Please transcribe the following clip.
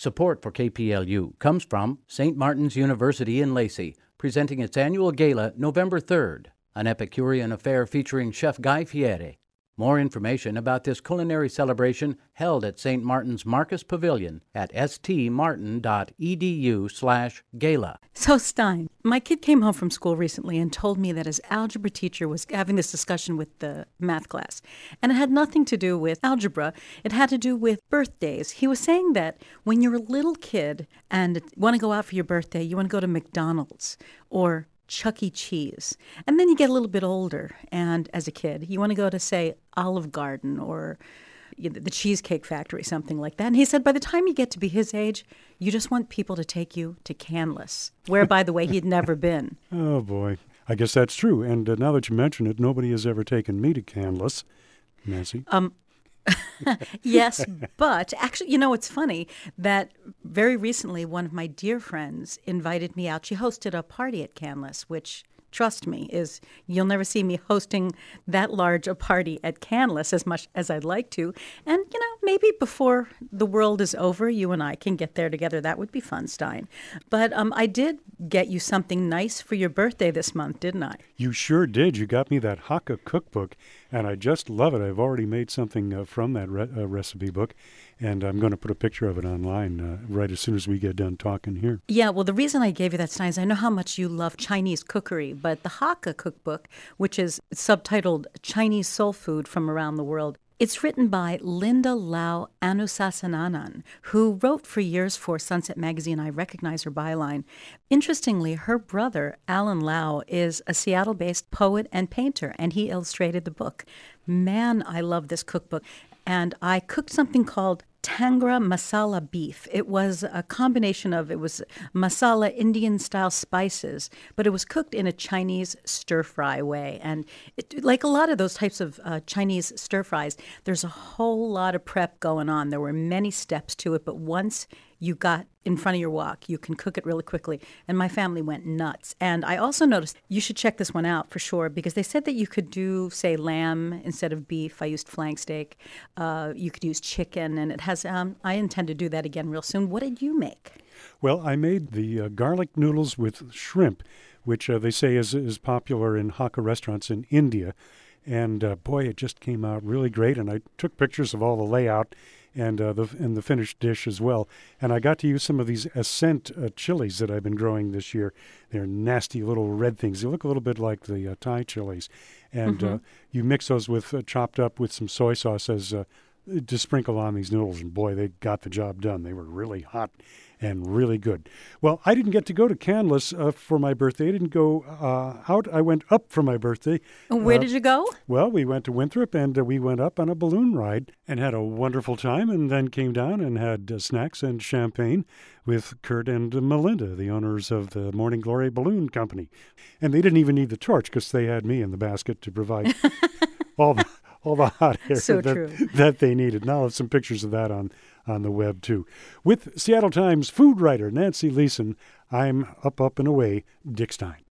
Support for KPLU comes from St. Martin's University in Lacey, presenting its annual gala November 3rd, an Epicurean affair featuring Chef Guy Fieri. More information about this culinary celebration held at St. Martin's Marcus Pavilion at stmartin.edu/gala. So Stein, my kid came home from school recently and told me that his algebra teacher was having this discussion with the math class. And it had nothing to do with algebra. It had to do with birthdays. He was saying that when you're a little kid and want to go out for your birthday, you want to go to McDonald's or Chuck E. Cheese. And then you get a little bit older, and as a kid, you want to go to, say, Olive Garden or the Cheesecake Factory, something like that. And he said by the time you get to be his age, you just want people to take you to Canlis, where, by the way, he'd never been. Oh, boy. I guess that's true. And now that you mention it, nobody has ever taken me to Canlis, Nancy. Yes, but actually, it's funny that very recently one of my dear friends invited me out. She hosted a party at Canlis, which, trust me, you'll never see me hosting that large a party at Canlis as much as I'd like to. And, maybe before the world is over, you and I can get there together. That would be fun, Stein. But I did get you something nice for your birthday this month, didn't I? You sure did. You got me that Hakka cookbook, and I just love it. I've already made something from that recipe book, and I'm going to put a picture of it online right as soon as we get done talking here. Yeah, well, the reason I gave you that, Stein, is I know how much you love Chinese cookery, but the Hakka cookbook, which is subtitled Chinese Soul Food from Around the World, it's written by Linda Lau Anusasananan, who wrote for years for Sunset Magazine. I recognize her byline. Interestingly, her brother, Alan Lau, is a Seattle-based poet and painter, and he illustrated the book. Man, I love this cookbook. And I cooked something called Tangra Masala Beef. It was a combination of, masala Indian-style spices, but it was cooked in a Chinese stir-fry way. And like a lot of those types of Chinese stir-fries, there's a whole lot of prep going on. There were many steps to it, but once you got in front of your wok, you can cook it really quickly. And my family went nuts. And I also noticed, you should check this one out for sure, because they said that you could do, say, lamb instead of beef. I used flank steak. You could use chicken, and it has, I intend to do that again real soon. What did you make? Well, I made the garlic noodles with shrimp, which they say is popular in Hakka restaurants in India. And boy, it just came out really great. And I took pictures of all the layout and the finished dish as well. And I got to use some of these Ascent chilies that I've been growing this year. They're nasty little red things. They look a little bit like the Thai chilies. And you mix those with chopped up with some soy sauce to sprinkle on these noodles. And boy, they got the job done. They were really hot and really good. Well, I didn't get to go to Canlis for my birthday. I didn't go out. I went up for my birthday. Where did you go? Well, we went to Winthrop, and we went up on a balloon ride and had a wonderful time, and then came down and had snacks and champagne with Kurt and Melinda, the owners of the Morning Glory Balloon Company. And they didn't even need the torch because they had me in the basket to provide all the hot air that they needed. Now I'll have some pictures of that on the web, too. With Seattle Times food writer Nancy Leeson, I'm up and away, Dick Stein.